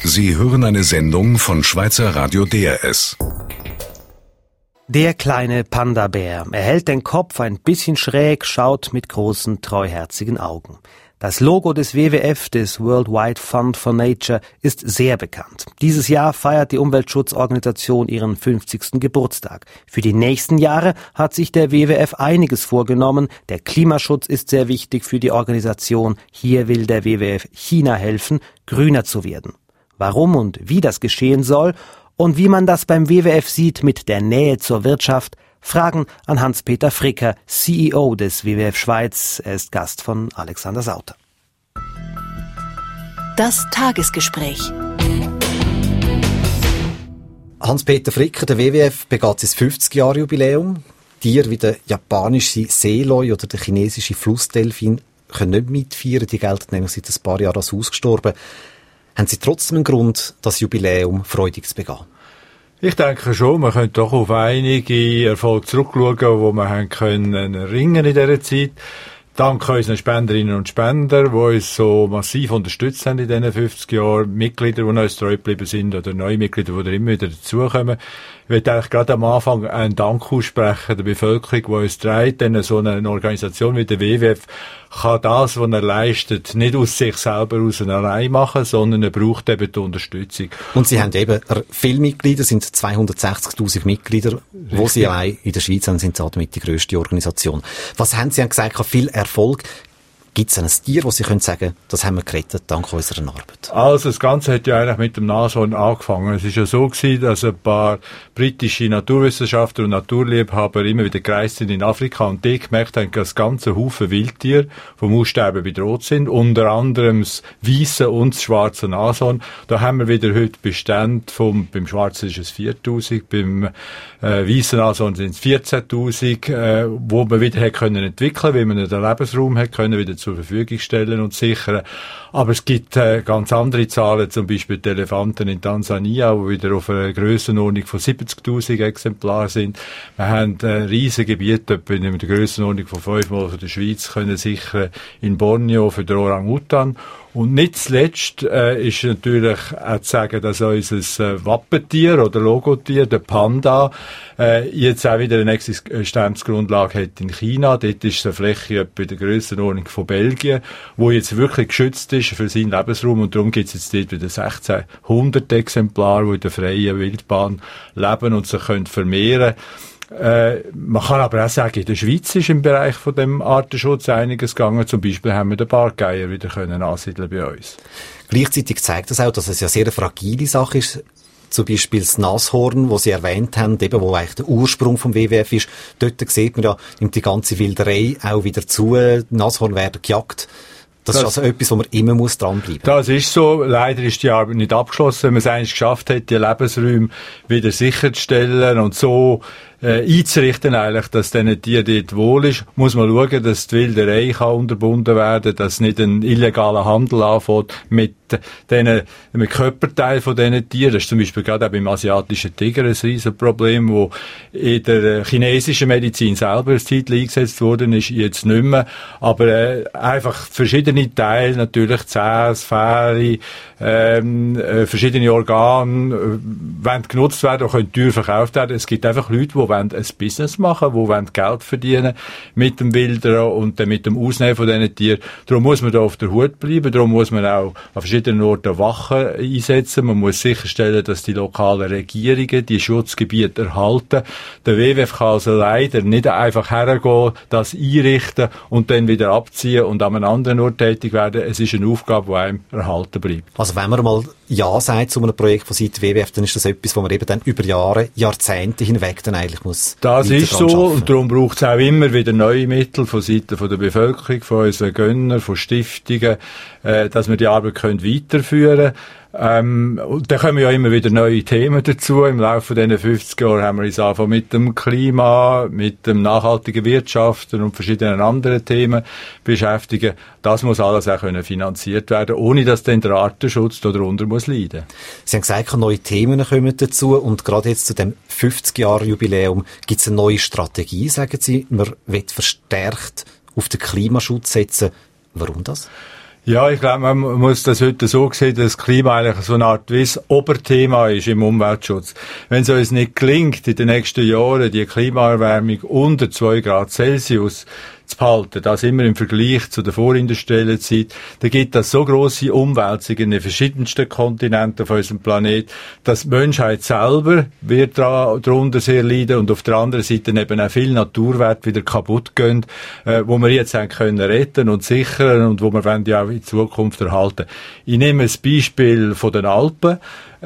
Sie hören eine Sendung von Schweizer Radio DRS. Der kleine Panda-Bär. Er hält den Kopf ein bisschen schräg, schaut mit großen, treuherzigen Augen. Das Logo des WWF, des World Wide Fund for Nature, ist sehr bekannt. Dieses Jahr feiert die Umweltschutzorganisation ihren 50. Geburtstag. Für die nächsten Jahre hat sich der WWF einiges vorgenommen. Der Klimaschutz ist sehr wichtig für die Organisation. Hier will der WWF China helfen, grüner zu werden. Warum und wie das geschehen soll und wie man das beim WWF sieht mit der Nähe zur Wirtschaft, Fragen an Hans-Peter Fricker, CEO des WWF Schweiz. Er ist Gast von Alexander Sauter. Das Tagesgespräch. Hans-Peter Fricker, der WWF begeht sein 50-Jahr-Jubiläum. Tiere wie der japanische Seeloi oder der chinesische Flussdelfin können nicht mitfeiern. Die gelten nämlich seit ein paar Jahren als ausgestorben. Haben Sie trotzdem einen Grund, das Jubiläum freudig zu begehen? Ich denke schon, man könnte doch auf einige Erfolge zurückschauen, die wir haben können erringen in dieser Zeit. Dank unseren Spenderinnen und Spender, die uns so massiv unterstützt haben in diesen 50 Jahren, Mitglieder, die uns treu geblieben sind oder neue Mitglieder, die immer wieder dazukommen. Ich möchte eigentlich gerade am Anfang einen Dank aussprechen der Bevölkerung, die uns trägt, denn so eine Organisation wie der WWF kann das, was er leistet, nicht aus sich selber aus allein machen, sondern er braucht eben die Unterstützung. Und Sie haben eben viele Mitglieder, sind 260'000 Mitglieder, wo Sie allein in der Schweiz haben, sind damit die grösste Organisation. Was haben Sie gesagt, viel Erfolg? Gibt es ein Tier, wo Sie können sagen, das haben wir gerettet, dank unserer Arbeit? Also, das Ganze hat ja eigentlich mit dem Nashorn angefangen. Es ist ja so gewesen, dass ein paar britische Naturwissenschaftler und Naturliebhaber immer wieder gereist sind in Afrika und die gemerkt haben, dass ganze Haufen Wildtiere vom Aussterben bedroht sind. Unter anderem das weisse und das schwarze Nashorn. Da haben wir wieder heute Bestände beim Schwarzen ist es 4'000, beim weissen Nashorn sind es 14'000, wo man wieder können entwickeln, weil man den Lebensraum hat können wieder zur Verfügung stellen und sichern. Aber es gibt ganz andere Zahlen, zum Beispiel die Elefanten in Tansania, die wieder auf einer Grössenordnung von 70'000 Exemplaren sind. Wir haben ein riesiges Gebiet, etwa in der Grössenordnung von 5-mal von der Schweiz, können sichern in Borneo für den Orang-Utan. Und nicht zuletzt ist natürlich auch zu sagen, dass unser Wappentier oder Logotier, der Panda, jetzt auch wieder eine Existenzgrundlage hat in China. Dort ist es eine Fläche etwa in der Grössenordnung von Belgien, wo jetzt wirklich geschützt ist für seinen Lebensraum. Und darum gibt es jetzt dort wieder 1600 Exemplare, die in der freien Wildbahn leben und sich vermehren können. Man kann aber auch sagen, in der Schweiz ist im Bereich von dem Artenschutz einiges gegangen. Zum Beispiel haben wir den Bartgeier wieder ansiedeln bei uns. Gleichzeitig zeigt das auch, dass es ja sehr eine fragile Sache ist. Zum Beispiel das Nashorn, das Sie erwähnt haben, eben, wo eigentlich der Ursprung vom WWF ist. Dort sieht man ja, nimmt die ganze Wilderei auch wieder zu. Nashorn werden gejagt. Das ist also etwas, wo man immer dranbleiben muss. Das ist so. Leider ist die Arbeit nicht abgeschlossen. Wenn man es eigentlich geschafft hat, die Lebensräume wieder sicherzustellen und so einzurichten eigentlich, dass diesen Tieren dort wohl ist, muss man schauen, dass die Wilderei kann unterbunden werden, dass nicht ein illegaler Handel anfängt mit Körperteilen von diesen Tieren. Das ist zum Beispiel gerade auch beim asiatischen Tiger ein Riesenproblem, wo in der chinesischen Medizin selber eine Zeit eingesetzt worden ist, jetzt nicht mehr. Aber einfach verschiedene Teile, natürlich Zähne, Sphäre, verschiedene Organe, wollen genutzt werden und können teuer verkauft werden. Es gibt einfach Leute, die ein Business machen, die Geld verdienen mit dem Wildern und mit dem Ausnehmen von diesen Tieren. Darum muss man da auf der Hut bleiben, darum muss man auch an verschiedenen Orten Wachen einsetzen. Man muss sicherstellen, dass die lokalen Regierungen die Schutzgebiete erhalten. Der WWF kann also leider nicht einfach hergehen, das einrichten und dann wieder abziehen und an einem anderen Ort tätig werden. Es ist eine Aufgabe, die einem erhalten bleibt. Also wenn man mal Ja sagt zu einem Projekt von Seiten WWF, dann ist das etwas, wo man eben dann über Jahre, Jahrzehnte hinweg dann eigentlich muss. Das ist so und darum braucht es auch immer wieder neue Mittel von Seiten der Bevölkerung, von unseren Gönnern, von Stiftungen, dass wir die Arbeit weiterführen können. Und da kommen ja immer wieder neue Themen dazu. Im Laufe dieser 50 Jahre haben wir uns angefangen mit dem Klima, mit dem nachhaltigen Wirtschaften und verschiedenen anderen Themen beschäftigen. Das muss alles auch finanziert werden, ohne dass dann der Artenschutz darunter muss leiden. Sie haben gesagt, neue Themen kommen dazu und gerade jetzt zu dem 50-Jahre-Jubiläum gibt es eine neue Strategie, sagen Sie. Man will verstärkt auf den Klimaschutz setzen. Warum das? Ja, ich glaube, man muss das heute so sehen, dass das Klima eigentlich so eine Art Oberthema ist im Umweltschutz. Wenn es uns nicht gelingt, in den nächsten Jahren die Klimaerwärmung unter 2 Grad Celsius zu behalten, das immer im Vergleich zu der vorindustriellen Zeit, dann gibt das so grosse Umwälzungen in den verschiedensten Kontinenten auf unserem Planeten, dass die Menschheit selber wird darunter sehr leiden und auf der anderen Seite eben auch viele Naturwerte wieder kaputt gehen, wo wir jetzt haben können retten und sichern und wo wir wollen ja auch in Zukunft erhalten. Ich nehme das Beispiel von den Alpen.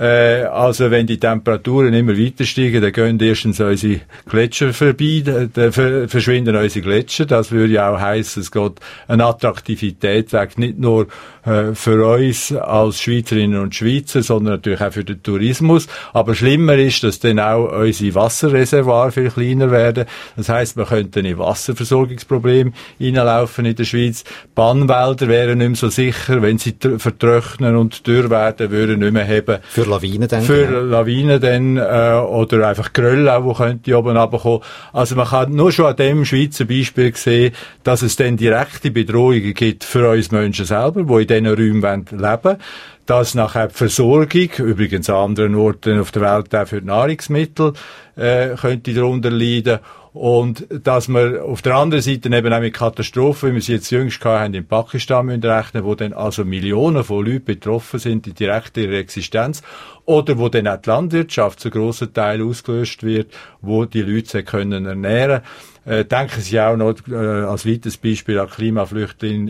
Also wenn die Temperaturen immer weiter steigen, dann gehen erstens unsere Gletscher vorbei, dann verschwinden unsere Gletscher. Das würde ja auch heissen, es geht eine Attraktivität weg, nicht nur für uns als Schweizerinnen und Schweizer, sondern natürlich auch für den Tourismus. Aber schlimmer ist, dass dann auch unsere Wasserreservoire viel kleiner werden. Das heisst, wir könnten in Wasserversorgungsprobleme reinlaufen in der Schweiz. Bannwälder wären nicht mehr so sicher, wenn sie vertrocknen und dürr werden, würden nicht mehr haben. Für Lawinen dann? Für Lawinen dann, oder einfach Geröll auch, wo könnte oben runterkommen. Also man kann nur schon an dem Schweizer Beispiel sehen, dass es dann direkte Bedrohungen gibt für uns Menschen selber, die in diesen Räumen leben wollen. Dass nachher die Versorgung, übrigens an anderen Orten auf der Welt auch für die Nahrungsmittel, könnte darunter leiden. Und dass wir auf der anderen Seite eben auch mit Katastrophen, wie wir sie jetzt jüngst haben, in Pakistan müssen rechnen, wo dann also Millionen von Leuten betroffen sind, die direkt ihre Existenz, oder wo dann auch die Landwirtschaft zu grossen Teilen ausgelöscht wird, wo die Leute sich ernähren können. Denken Sie auch noch als weiteres Beispiel an Klimaflüchtlinge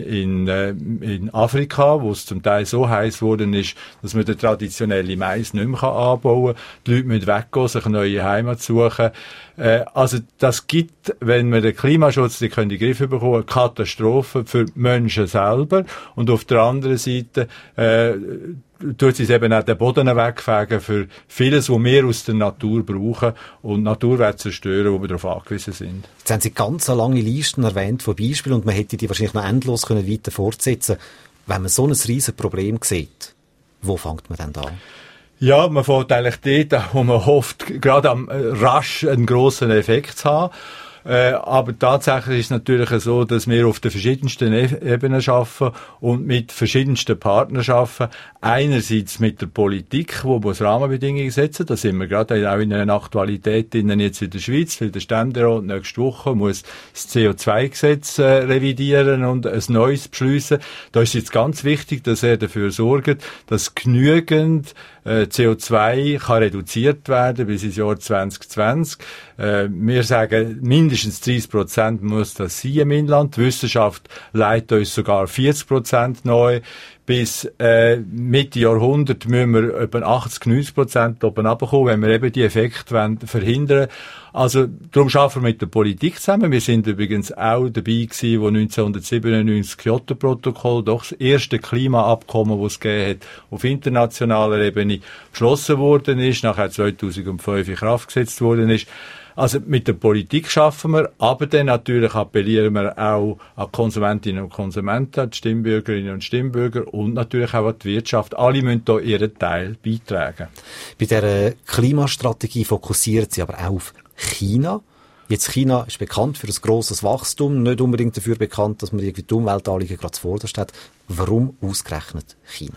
in Afrika, wo es zum Teil so heiß geworden ist, dass man den traditionellen Mais nicht mehr anbauen kann. Die Leute müssen weggehen, sich eine neue Heimat suchen. Also das gibt, wenn wir den Klimaschutz in den Griff bekommen, Katastrophen für die Menschen selber. Und auf der anderen Seite tut sie eben auch den Boden wegfegen für vieles, was wir aus der Natur brauchen und Naturwerte zerstören, wo wir darauf angewiesen sind. Jetzt haben Sie ganz lange Listen erwähnt von Beispielen und man hätte die wahrscheinlich noch endlos weiter fortsetzen können. Wenn man so ein riesen Problem sieht, wo fängt man denn an? Ja, man fängt eigentlich dort, wo man hofft, gerade am rasch einen grossen Effekt zu haben. Aber tatsächlich ist es natürlich so, dass wir auf den verschiedensten Ebenen arbeiten und mit verschiedensten Partnern arbeiten. Einerseits mit der Politik, wo wir Rahmenbedingungen setzen. Da sind wir gerade auch in einer Aktualität jetzt in der Schweiz, weil der Ständerat nächste Woche muss das CO2-Gesetz revidieren und ein neues beschliessen. Da ist jetzt ganz wichtig, dass er dafür sorgt, dass genügend CO2 kann reduziert werden bis ins Jahr 2020. Wir sagen, mindestens 30% muss das sein im Inland. Die Wissenschaft leitet uns sogar 40% neu. Bis Mitte Jahrhundert müssen wir etwa 80-90% oben runterkommen, wenn wir eben die Effekte verhindern wollen. Also darum arbeiten wir mit der Politik zusammen. Wir sind übrigens auch dabei gewesen, wo 1997 das Kyoto-Protokoll, doch das erste Klimaabkommen, das es gegeben hat, auf internationaler Ebene beschlossen worden ist, nachher 2005 in Kraft gesetzt worden ist. Also mit der Politik schaffen wir, aber dann natürlich appellieren wir auch an Konsumentinnen und Konsumenten, an die Stimmbürgerinnen und Stimmbürger und natürlich auch an die Wirtschaft. Alle müssen hier ihren Teil beitragen. Bei dieser Klimastrategie fokussiert sie aber auch auf China. Jetzt China ist bekannt für ein grosses Wachstum, nicht unbedingt dafür bekannt, dass man irgendwie die Umweltanliegen gerade zuvorderst hat. Warum ausgerechnet China?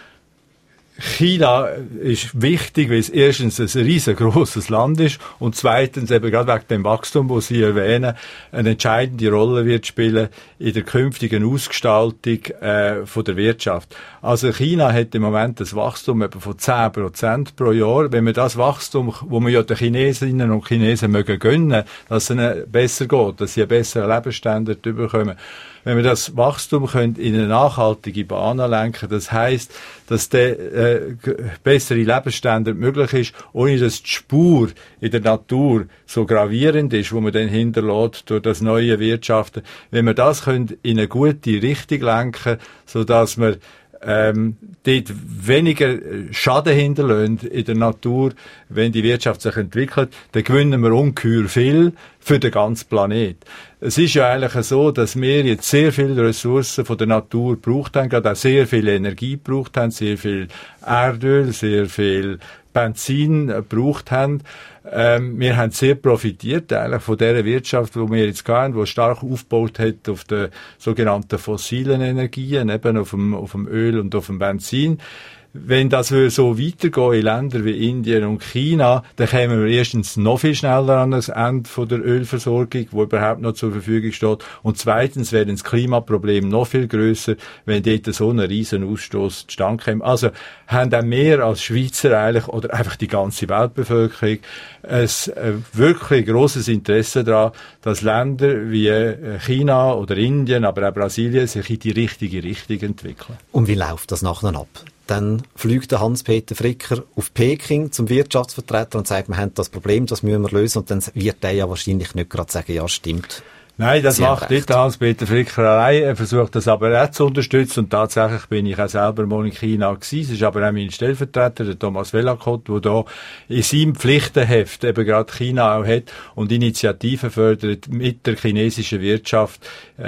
China ist wichtig, weil es erstens ein riesengroßes Land ist und zweitens eben gerade wegen dem Wachstum, das Sie erwähnen, eine entscheidende Rolle wird spielen in der künftigen Ausgestaltung von der Wirtschaft. Also China hat im Moment ein Wachstum etwa von 10% pro Jahr. Wenn wir das Wachstum, wo wir ja den Chinesinnen und Chinesen mögen gönnen, dass es ihnen besser geht, dass sie einen besseren Lebensstandard bekommen, wenn wir das Wachstum können in eine nachhaltige Bahn lenken, das heisst, dass der bessere Lebensstandard möglich ist, ohne dass die Spur in der Natur so gravierend ist, wo man dann hinterlässt durch das neue Wirtschaften. Wenn wir das können in eine gute Richtung lenken, sodass wir dort weniger Schaden hinterlassen in der Natur, wenn die Wirtschaft sich entwickelt, dann gewinnen wir ungeheuer viel für den ganzen Planet. es ist ja eigentlich so, dass wir jetzt sehr viele Ressourcen von der Natur gebraucht haben, gerade auch sehr viel Energie gebraucht haben, sehr viel Erdöl, sehr viel Benzin gebraucht haben. Wir haben sehr profitiert eigentlich von dieser Wirtschaft, die wir jetzt haben, die stark aufgebaut hat auf den sogenannten fossilen Energien, eben auf dem Öl und auf dem Benzin. Wenn das so weitergehen in Ländern wie Indien und China, dann kommen wir erstens noch viel schneller an das Ende von der Ölversorgung, die überhaupt noch zur Verfügung steht. Und zweitens wäre das Klimaproblem noch viel grösser, wenn dort so ein riesen Ausstoß zustande käme. Also haben auch wir als Schweizer eigentlich, oder einfach die ganze Weltbevölkerung, ein wirklich grosses Interesse daran, dass Länder wie China oder Indien, aber auch Brasilien sich in die richtige Richtung entwickeln. Und wie läuft das nachher ab? Dann fliegt der Hans-Peter Fricker auf Peking zum Wirtschaftsvertreter und sagt, wir haben das Problem, das müssen wir lösen. Und dann wird der ja wahrscheinlich nicht gerade sagen, ja, stimmt. Nein, das macht nicht Hans-Peter Fricker allein. Er versucht das aber auch zu unterstützen. Und tatsächlich bin ich auch selber mal in China gewesen. Es ist aber auch mein Stellvertreter, der Thomas Vellacott, der da in seinem Pflichtenheft eben gerade China auch hat und Initiativen fördert mit der chinesischen Wirtschaft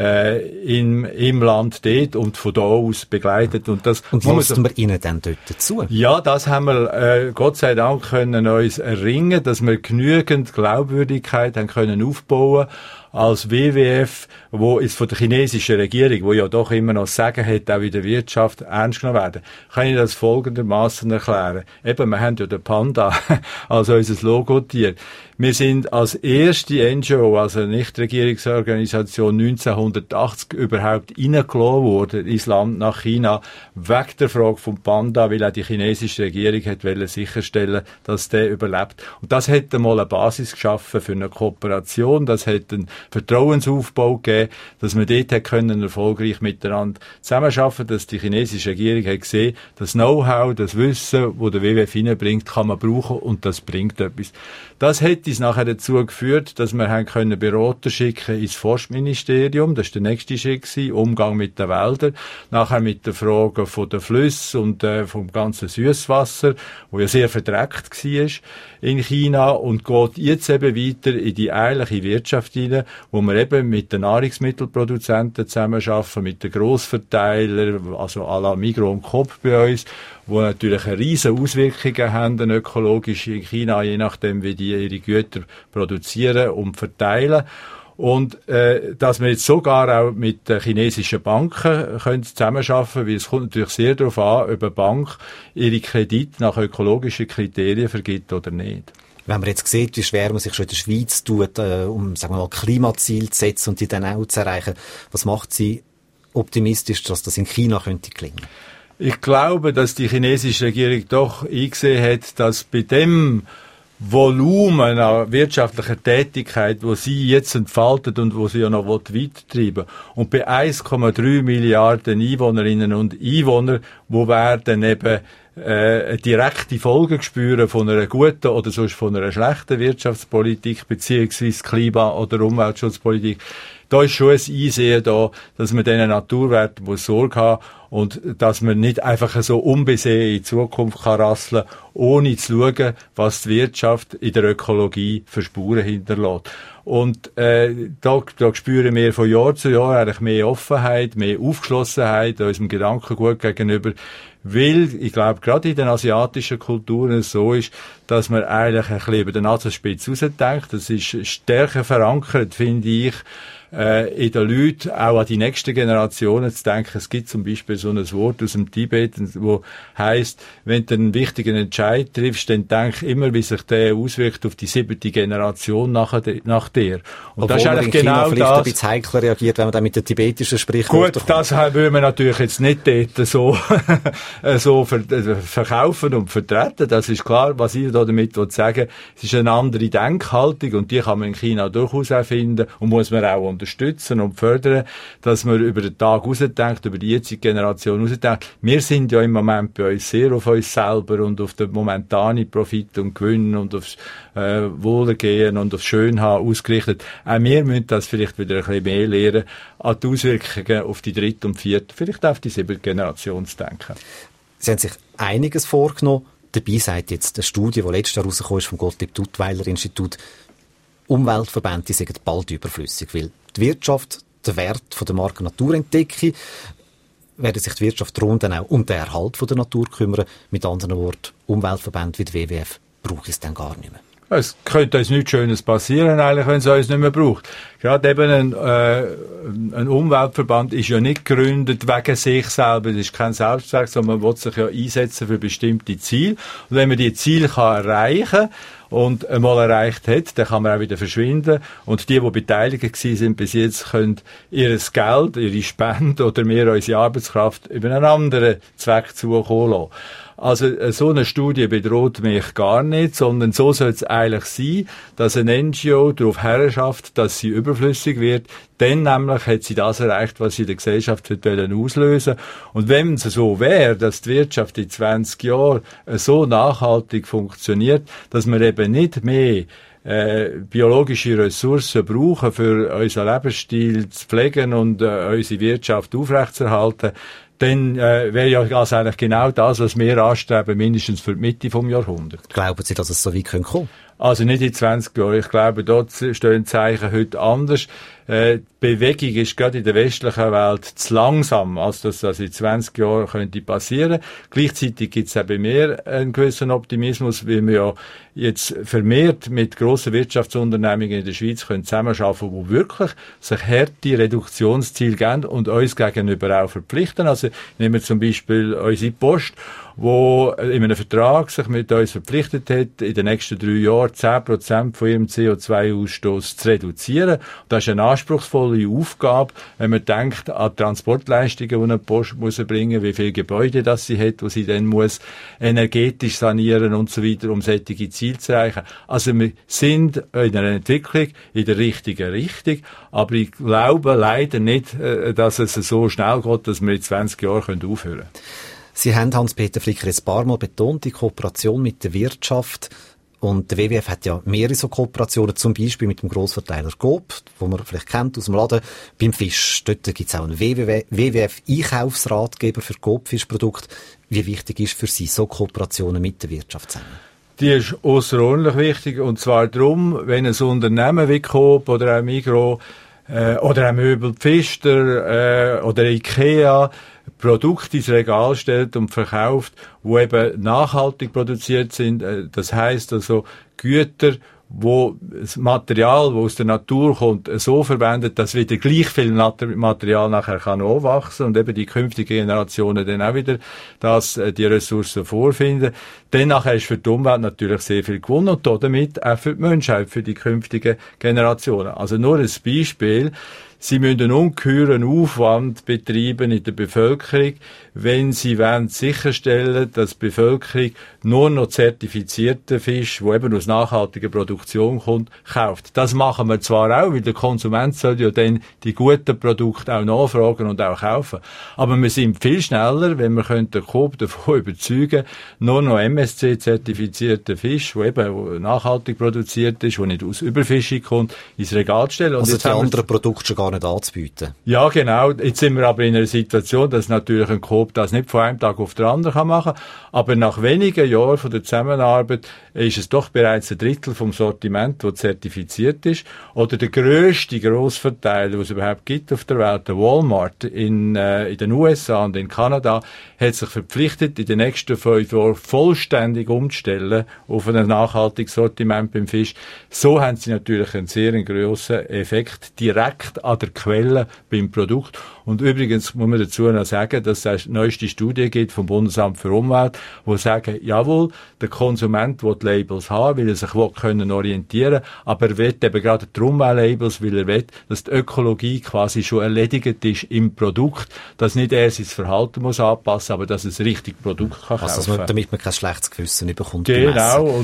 im Land dort und von da aus begleitet. Und mussten wir ihnen dann dort dazu? Ja, das haben wir Gott sei Dank können uns erringen, dass wir genügend Glaubwürdigkeit haben können aufbauen als WWF, wo es von der chinesischen Regierung, wo ja doch immer noch Sagen hat, auch in der Wirtschaft ernst genommen werden, kann ich das folgendermaßen erklären. Eben, wir haben ja den Panda als unser Logotier. Wir sind als erste NGO, also Nichtregierungsorganisation, 1980 überhaupt reingelassen worden ins Land nach China, wegen der Frage vom Panda, weil auch die chinesische Regierung wollte sicherstellen, dass der überlebt. Und das hat einmal eine Basis geschaffen für eine Kooperation, das hat einen Vertrauensaufbau gegeben, dass wir dort können erfolgreich miteinander zusammenarbeiten, dass die chinesische Regierung hat gesehen, das Know-how, das Wissen, das der WWF hineinbringt, kann man brauchen und das bringt etwas. Das hat uns nachher dazu geführt, dass wir haben können Berater schicken ins Forstministerium. Das war der nächste Schritt gewesen, Umgang mit den Wäldern. Nachher mit der Frage von den Flüssen und vom ganzen Süßwasser, wo ja sehr verdreckt war in China und geht jetzt eben weiter in die eigentliche Wirtschaft hinein, wo wir eben mit den Nahrungsmittelproduzenten zusammenarbeiten, mit den Grossverteilern, also à la Migros und Coop bei uns, wo natürlich eine riesen Auswirkungen haben, eine ökologische in China, je nachdem, wie die ihre Güter produzieren und verteilen. Und dass wir jetzt sogar auch mit den chinesischen Banken können zusammenarbeiten, weil es kommt natürlich sehr darauf an, ob eine Bank ihre Kredite nach ökologischen Kriterien vergibt oder nicht. Wenn man jetzt sieht, wie schwer man sich schon in der Schweiz tut, um sagen wir mal, Klimaziele zu setzen und die dann auch zu erreichen, was macht Sie optimistisch, dass das in China könnte gelingen? Ich glaube, dass die chinesische Regierung doch eingesehen hat, dass bei dem Volumen an wirtschaftlicher Tätigkeit, wo sie jetzt entfaltet und wo sie ja noch weitertreiben und bei 1,3 Milliarden Einwohnerinnen und Einwohnern, wo werden eben direkte Folgen spüren von einer guten oder sonst von einer schlechten Wirtschaftspolitik beziehungsweise Klima- oder Umweltschutzpolitik. Da ist schon ein Einsehen da, dass man diesen Naturwerten Sorge haben muss und dass man nicht einfach so unbesehen in die Zukunft kann rasseln, ohne zu schauen, was die Wirtschaft in der Ökologie für Spuren hinterlässt. Und da spüren wir von Jahr zu Jahr eigentlich mehr Offenheit, mehr Aufgeschlossenheit unserem Gedankengut gegenüber, weil ich glaube, gerade in den asiatischen Kulturen so ist, dass man eigentlich ein bisschen über den Nasenspitze rausdenkt. Das ist stärker verankert, finde ich, in den Leuten, auch an die nächsten Generationen zu denken. Es gibt zum Beispiel so ein Wort aus dem Tibet, wo heisst, wenn du einen wichtigen Entscheid triffst, dann denk immer, wie sich der auswirkt auf die 7. Generation nach dir. Und obwohl das ist eigentlich in China genau vielleicht das. ein bisschen heikler reagiert, wenn man dann mit den tibetischen Sprichwörtern Gut, das will man natürlich jetzt nicht dort so verkaufen und vertreten. Das ist klar, was ich da damit sagen will. Es ist eine andere Denkhaltung und die kann man in China durchaus auch finden und muss man auch unterstützen und fördern, dass man über den Tag rausdenkt, über die jetzige Generation rausdenkt. Wir sind ja im Moment bei uns sehr auf uns selber und auf den momentanen Profit und Gewinn und aufs Wohlergehen und aufs Schönhaben ausgerichtet. Auch wir müssen das vielleicht wieder ein bisschen mehr lernen, an die Auswirkungen auf die 3. und 4., vielleicht auf die 7. Generation zu denken. Sie haben sich einiges vorgenommen. Dabei sagt jetzt eine Studie, die letztes Jahr rausgekommen ist vom Gottlieb-Duttweiler-Institut, Umweltverbände sind bald überflüssig, weil die Wirtschaft den Wert von der Marke Natur entdecken, werden sich die Wirtschaft darum dann auch um den Erhalt von der Natur kümmern. Mit anderen Worten, Umweltverbände wie die WWF braucht es dann gar nicht mehr. Es könnte uns nichts Schönes passieren, eigentlich, wenn es uns nicht mehr braucht. Gerade eben ein Umweltverband ist ja nicht gegründet wegen sich selber. Das ist kein Selbstzweck, sondern man will sich ja einsetzen für bestimmte Ziele. Und wenn man die Ziele erreichen kann und einmal erreicht hat, dann kann man auch wieder verschwinden. Und die beteiligt gewesen sind bis jetzt, können ihr Geld, ihre Spende oder mehr unsere Arbeitskraft über einen anderen Zweck zukommen lassen. Also so eine Studie bedroht mich gar nicht, sondern so soll es eigentlich sein, dass eine NGO darauf herschafft, dass sie überflüssig wird. Dann nämlich hat sie das erreicht, was sie in der Gesellschaft auslösen. Und wenn es so wäre, dass die Wirtschaft in 20 Jahren so nachhaltig funktioniert, dass wir eben nicht mehr biologische Ressourcen brauchen, für unseren Lebensstil zu pflegen und unsere Wirtschaft aufrechtzuerhalten, dann wäre ja das eigentlich genau das, was wir anstreben, mindestens für die Mitte vom Jahrhundert. Glauben Sie, dass es so weit kommen könnte? Also nicht in 20 Jahren. Ich glaube, dort stehen Zeichen heute anders. Die Bewegung ist gerade in der westlichen Welt zu langsam, als dass das in 20 Jahren könnte passieren. Gleichzeitig gibt es auch bei mir einen gewissen Optimismus, weil wir ja jetzt vermehrt mit grossen Wirtschaftsunternehmungen in der Schweiz zusammenarbeiten können, die wirklich sich harte Reduktionsziele geben und uns gegenüber auch verpflichten. Also nehmen wir zum Beispiel unsere Post, wo in einem Vertrag sich mit uns verpflichtet hat, in den nächsten 3 Jahren 10% von ihrem CO2-Ausstoß zu reduzieren. Und das ist eine anspruchsvolle Aufgabe, wenn man denkt an Transportleistungen, die eine Post muss bringen, wie viele Gebäude das sie hat, wo sie dann muss energetisch sanieren und so weiter, um solche Ziele zu erreichen. Also wir sind in einer Entwicklung in der richtigen Richtung, aber ich glaube leider nicht, dass es so schnell geht, dass wir in 20 Jahren aufhören können. Sie haben, Hans-Peter Fricker, ein paar Mal betont, die Kooperation mit der Wirtschaft. Und der WWF hat ja mehrere so Kooperationen, zum Beispiel mit dem Grossverteiler Coop, wo man vielleicht kennt aus dem Laden, beim Fisch. Dort gibt es auch einen WWF-Einkaufsratgeber für Coop-Fischprodukte. Wie wichtig ist für Sie so Kooperationen mit der Wirtschaft zusammen? Die ist ausserordentlich wichtig, und zwar darum, wenn ein Unternehmen wie Coop oder auch Migros oder auch Möbel Pfister oder Ikea Produkte ins Regal stellt und verkauft, die eben nachhaltig produziert sind. Das heisst also Güter, wo das Material, das aus der Natur kommt, so verwendet, dass wieder gleich viel Material nachher kann anwachsen und eben die künftigen Generationen dann auch wieder die Ressourcen vorfinden. Dann nachher ist für die Umwelt natürlich sehr viel gewonnen und damit auch für die Menschheit, für die künftigen Generationen. Also nur ein Beispiel. Sie müssen einen ungeheuren Aufwand betreiben in der Bevölkerung, wenn Sie sicherstellen, dass die Bevölkerung nur noch zertifizierten Fisch, der eben aus nachhaltiger Produktion kommt, kauft. Das machen wir zwar auch, weil der Konsument soll ja dann die guten Produkte auch nachfragen und auch kaufen. Aber wir sind viel schneller, wenn wir den Coop davon überzeugen, nur noch MSC-zertifizierten Fisch, der eben nachhaltig produziert ist, der nicht aus Überfischung kommt, ins Regal zu stellen. Also die anderen Produkte schon gar nicht anzubieten. Ja, genau. Jetzt sind wir aber in einer Situation, dass natürlich ein Coop das nicht von einem Tag auf den anderen machen kann. Aber nach wenigen Jahren von der Zusammenarbeit ist es doch bereits 1/3 vom Sortiment, das zertifiziert ist. Oder der grösste Grossverteiler, den es überhaupt gibt auf der Welt, der Walmart in den USA und in Kanada, hat sich verpflichtet, in den nächsten 5 Jahren vollständig umzustellen auf ein nachhaltiges Sortiment beim Fisch. So haben sie natürlich einen sehr grossen Effekt direkt an der Quelle beim Produkt. Und übrigens muss man dazu noch sagen, dass es eine neueste Studie gibt vom Bundesamt für Umwelt, wo sagen, jawohl, der Konsument will die Labels haben, weil er sich orientieren kann, aber er will eben gerade die Umweltlabels, weil er will, dass die Ökologie quasi schon erledigt ist im Produkt, dass nicht er sein Verhalten muss anpassen, aber dass es richtig Produkt kann kaufen. Also damit man kein schlechtes Gewissen bekommt. Genau.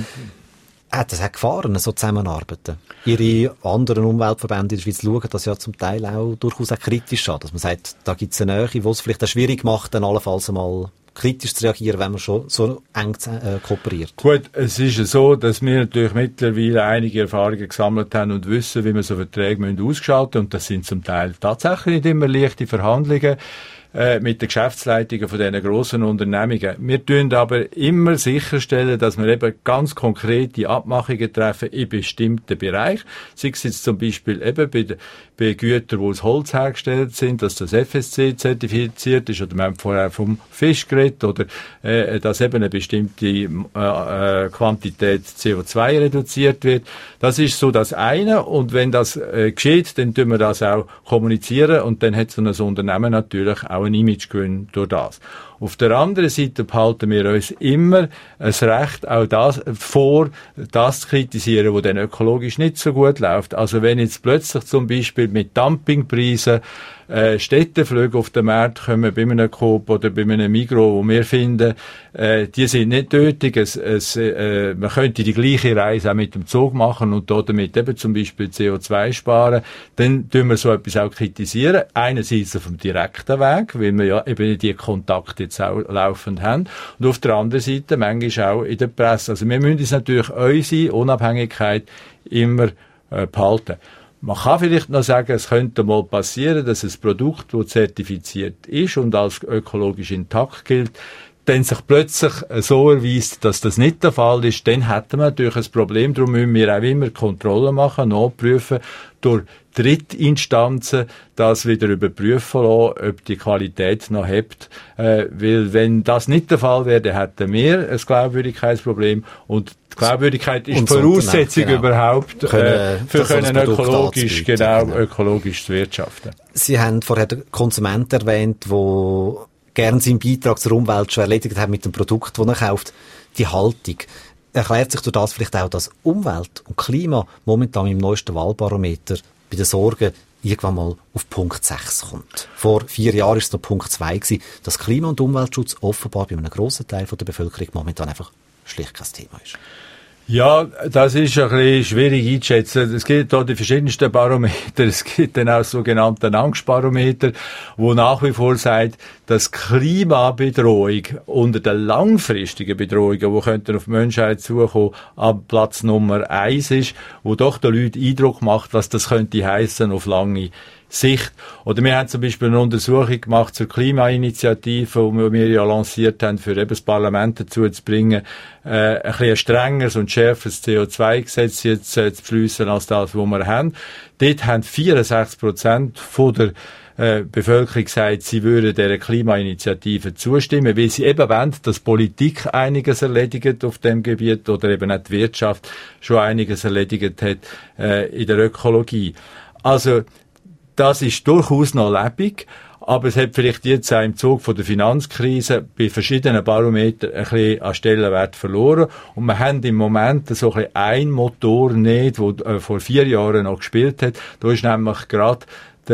Das hat Gefahren, so zusammenarbeiten. Ihre anderen Umweltverbände in der Schweiz schauen das ja zum Teil auch durchaus auch kritisch an, dass man sagt, da gibt es eine Nähe, wo es vielleicht auch schwierig macht, dann allenfalls einmal kritisch zu reagieren, wenn man schon so eng kooperiert. Gut, es ist so, dass wir natürlich mittlerweile einige Erfahrungen gesammelt haben und wissen, wie wir so Verträge ausgestalten müssen. Und das sind zum Teil tatsächlich nicht immer leichte Verhandlungen. mit den Geschäftsleitungen von diesen grossen Unternehmungen. Wir tun aber immer sicherstellen, dass wir eben ganz konkrete Abmachungen treffen in bestimmten Bereichen. Sei es jetzt zum Beispiel eben bei Gütern, wo aus Holz hergestellt sind, dass das FSC zertifiziert ist, oder wir haben vorher vom Fisch geredet, oder dass eben eine bestimmte Quantität CO2 reduziert wird. Das ist so das eine, und wenn das geschieht, dann tun wir das auch kommunizieren, und dann hat so ein Unternehmen natürlich auch ein Imagegewinn durch das. Auf der anderen Seite behalten wir uns immer das Recht, auch das vor, das zu kritisieren, was dann ökologisch nicht so gut läuft. Also wenn jetzt plötzlich zum Beispiel mit Dumpingpreisen Städteflüge auf den Markt kommen, bei einem Coop oder bei einem Migros, wo wir finden, die sind nicht nötig. Man könnte die gleiche Reise auch mit dem Zug machen und damit eben zum Beispiel CO2 sparen. Dann tun wir so etwas auch kritisieren. Einerseits auf dem direkten Weg, weil wir ja eben die Kontakte jetzt auch laufend haben. Und auf der anderen Seite manchmal auch in der Presse. Also wir müssen uns natürlich unsere Unabhängigkeit immer behalten. Man kann vielleicht noch sagen, es könnte mal passieren, dass ein Produkt, das zertifiziert ist und als ökologisch intakt gilt, dann sich plötzlich so erweist, dass das nicht der Fall ist, dann hätten wir natürlich ein Problem. Darum müssen wir auch immer Kontrollen machen, nachprüfen, durch Drittinstanzen das wieder überprüfen lassen, ob die Qualität noch hebt. Weil wenn das nicht der Fall wäre, dann hätten wir ein Glaubwürdigkeitsproblem, und die Glaubwürdigkeit ist Voraussetzung überhaupt für ökologisch zu wirtschaften. Sie haben vorher den Konsumenten erwähnt, der gerne seinen Beitrag zur Umwelt schon erledigt hat mit dem Produkt, das er kauft. Die Haltung. Erklärt sich durch das vielleicht auch, dass Umwelt und Klima momentan im neuesten Wahlbarometer bei den Sorgen irgendwann mal auf Punkt 6 kommt. Vor 4 Jahren war es noch Punkt 2 gewesen, dass Klima- und Umweltschutz offenbar bei einem grossen Teil der Bevölkerung momentan einfach schlicht kein Thema ist. Ja, das ist ein bisschen schwierig einzuschätzen. Es gibt da die verschiedensten Barometer. Es gibt dann auch sogenannte Angstbarometer, wo nach wie vor sagt, dass Klimabedrohung unter den langfristigen Bedrohungen, die könnten auf die Menschheit zukommen, am Platz Nummer 1 ist, wo doch den Leuten Eindruck macht, was das könnte heissen auf lange Sicht. Oder wir haben zum Beispiel eine Untersuchung gemacht zur Klimainitiative, die wir ja lanciert haben, für eben das Parlament dazu zu bringen, ein bisschen strengeres und schärferes CO2-Gesetz jetzt zu beschliessen als das, was wir haben. Dort haben 64% von der Bevölkerung gesagt, sie würden dieser Klimainitiative zustimmen, weil sie eben wollen, dass Politik einiges erledigt auf dem Gebiet oder eben auch die Wirtschaft schon einiges erledigt hat in der Ökologie. Also das ist durchaus noch lebendig, aber es hat vielleicht jetzt auch im Zug von der Finanzkrise bei verschiedenen Barometern ein bisschen an Stellenwert verloren. Und wir haben im Moment so ein bisschen einen Motor nicht, der vor 4 Jahren noch gespielt hat. Da ist nämlich gerade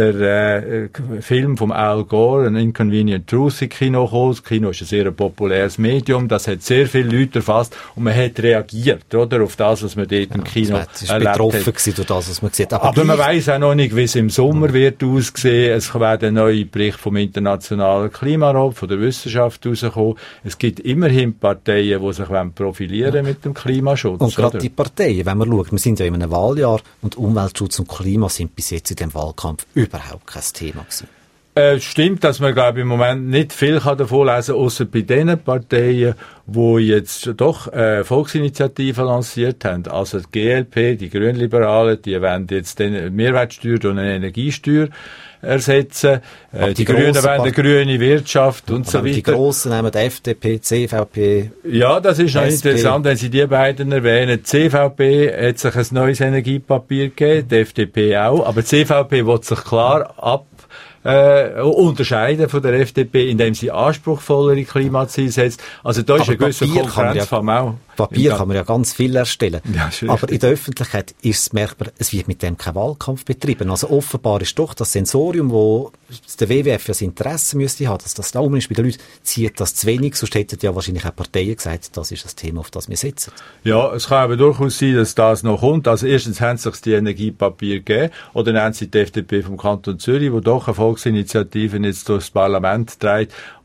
der Film vom Al Gore, An Inconvenient Truth, im Kino gekommen. Das Kino ist ein sehr populäres Medium, das hat sehr viele Leute erfasst und man hat reagiert, oder, auf das, was man dort im Kino erlebt hat. Betroffen gewesen durch das, was man gesehen hat. Aber man weiss auch noch nicht, wie es im Sommer wird aussehen. Es werden neue Berichte vom Internationalen Klimarat, von der Wissenschaft rauskommen. Es gibt immerhin Parteien, die sich profilieren mit dem Klimaschutz. Und gerade die Parteien, wenn man schaut, wir sind ja in einem Wahljahr und Umweltschutz und Klima sind bis jetzt in dem Wahlkampf überhaupt kein Thema gewesen. Stimmt, dass man, glaube ich, im Moment nicht viel davon lesen kann, ausser bei den Parteien, die jetzt doch Volksinitiativen lanciert haben. Also die GLP, die Grünliberalen, die wollen jetzt eine Mehrwertsteuer durch eine Energiesteuer ersetzen. Die Grünen wollen eine grüne Wirtschaft und so weiter. Die Grossen nehmen die FDP, CVP. Ja, das ist noch interessant, wenn Sie die beiden erwähnen. Die CVP hat sich ein neues Energiepapier gegeben, die FDP auch. Aber die CVP will sich klar unterscheiden von der FDP, indem sie anspruchsvollere Klimaziele setzt. Also da ist ein gewisser Konkurrenzfall auch. Papier kann man ja ganz viel erstellen. Ja, aber in der Öffentlichkeit ist es merkbar, es wird mit dem kein Wahlkampf betrieben. Also offenbar ist doch das Sensorium, wo der WWF ja das Interesse müsste haben, dass das da oben ist bei den Leuten, zieht das zu wenig, sonst hätten ja wahrscheinlich auch Parteien gesagt, das ist das Thema, auf das wir setzen. Ja, es kann aber durchaus sein, dass das noch kommt. Also erstens haben sich die Energiepapier gegeben, oder dann haben sie die FDP vom Kanton Zürich, wo doch eine Volksinitiative jetzt durchs Parlament trägt,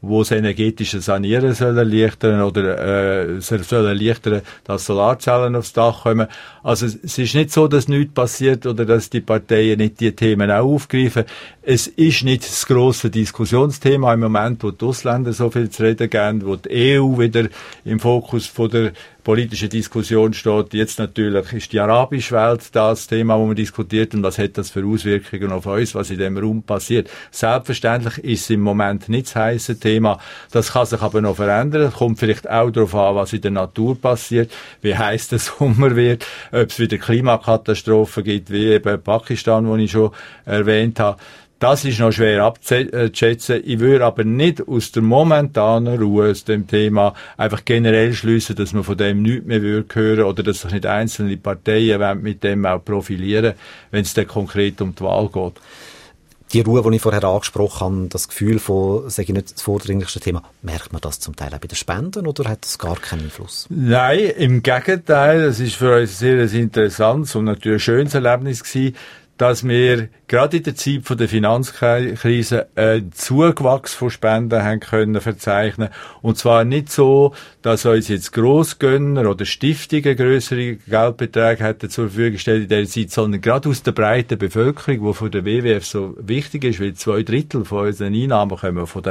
wo das energetische Sanieren soll erleichtern oder soll erleichtern, dass Solarzellen aufs Dach kommen. Also es ist nicht so, dass nichts passiert oder dass die Parteien nicht die Themen auch aufgreifen. Es ist nicht das grosse Diskussionsthema im Moment, wo die Ausländer so viel zu reden geben, wo die EU wieder im Fokus von der politischen Diskussion steht. Jetzt natürlich ist die arabische Welt das Thema, wo man diskutiert, und was hat das für Auswirkungen auf uns, was in dem Raum passiert. Selbstverständlich ist es im Moment nicht das heisse Thema. Das kann sich aber noch verändern. Kommt vielleicht auch darauf an, was in der Natur passiert, wie heiß der Sommer wird, ob es wieder Klimakatastrophen gibt, wie eben Pakistan, wo ich schon erwähnt habe. Das ist noch schwer abzuschätzen. Ich würde aber nicht aus der momentanen Ruhe aus dem Thema einfach generell schliessen, dass man von dem nichts mehr hören würde oder dass sich nicht einzelne Parteien mit dem auch profilieren, wenn es dann konkret um die Wahl geht. Die Ruhe, die ich vorher angesprochen habe, das Gefühl von, sage ich nicht, das vordringlichste Thema, merkt man das zum Teil auch bei den Spenden oder hat das gar keinen Einfluss? Nein, im Gegenteil. Es ist für uns sehr ein interessantes und natürlich ein schönes Erlebnis gewesen, dass wir gerade in der Zeit von der Finanzkrise einen Zuwachs von Spenden haben können verzeichnen. Und zwar nicht so, dass uns jetzt Grossgönner oder Stiftungen grössere Geldbeträge hätten zur Verfügung gestellt in dieser Zeit, sondern gerade aus der breiten Bevölkerung, die für den WWF so wichtig ist, weil 2/3 von unseren Einnahmen kommen von den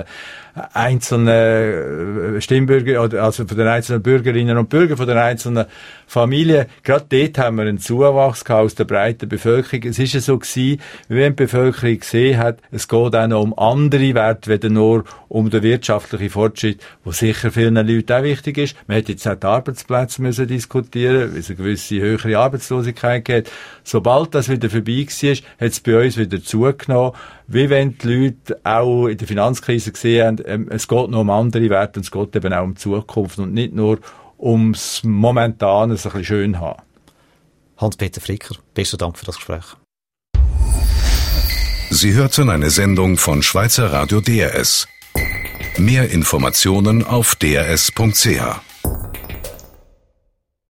einzelnen Stimmbürger, also von den einzelnen Bürgerinnen und Bürgern, von den einzelnen Familien. Gerade dort haben wir einen Zuwachs gehabt aus der breiten Bevölkerung. Es ist ja so gewesen, wie die Bevölkerung gesehen hat, es geht auch noch um andere Werte, weder nur um den wirtschaftlichen Fortschritt, der sicher vielen Leuten auch wichtig ist. Man hätte jetzt auch die Arbeitsplätze müssen diskutieren, weil es eine gewisse höhere Arbeitslosigkeit gibt. Sobald das wieder vorbei war, hat es bei uns wieder zugenommen. Wie wenn die Leute auch in der Finanzkrise gesehen haben, es geht noch um andere Werte und es geht eben auch um die Zukunft und nicht nur ums Momentane, es ein bisschen schön haben. Hans-Peter Fricker, besten Dank für das Gespräch. Sie hörten eine Sendung von Schweizer Radio DRS. Mehr Informationen auf drs.ch.